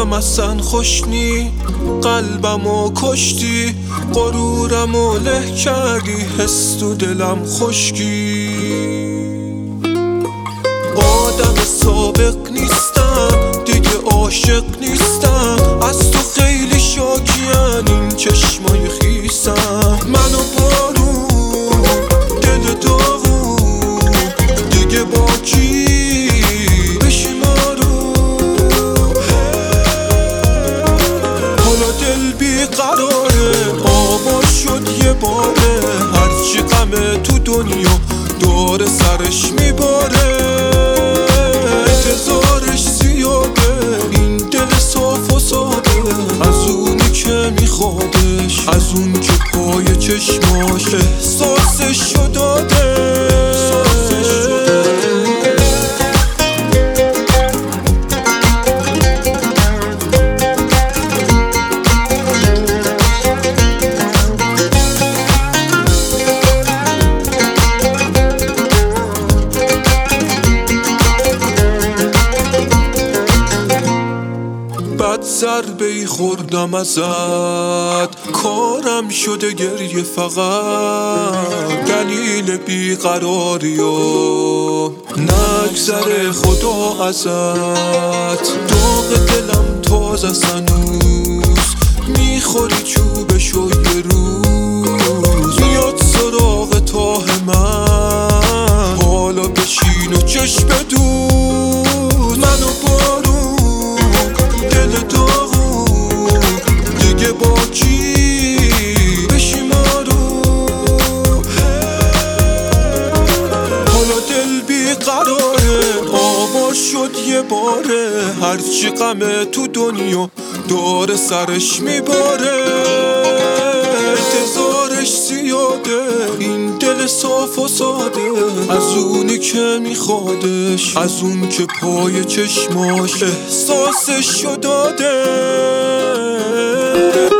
حالم اصلا خوش نی، قلبمو کشتی، غرورمو له کردی، حس تو دلم خشکی. آدم سابق نیستم دیگه، عاشق نیستم، از تو خیلی شاکیان این چشمای خیسم. منو بارون دل داغون دیگه با کی بشیم آروم. حالا دل بیقراره، آوا شد یه باره، هرچی غمه تو دنیا دور سرش میباره. انتظارش زیاده این دل صاف و ساده، از اونی که میخوادش، از اون که پای چشماش احساسشو داده. بد ضربه‌ای خوردم ازت، کارم شده گریه فقط، دلیل بیقراری و نگذره خدا ازت. داغ دلم تازه هنوز، میخوری چوبشو یه روز، میاد سراغ تاه من، حالا بشین و چشم دوز. منو بارون دل داغون دیگه با کی بشیم آروم. حالا دل بیقراره، آوا شد یه باره، هرچی غمه تو دنیا دور سرش میباره. انتظارش زیاده این دل صاف و ساده، از اونی که میخوادش، از اون که پای چشماش احساسشو داده.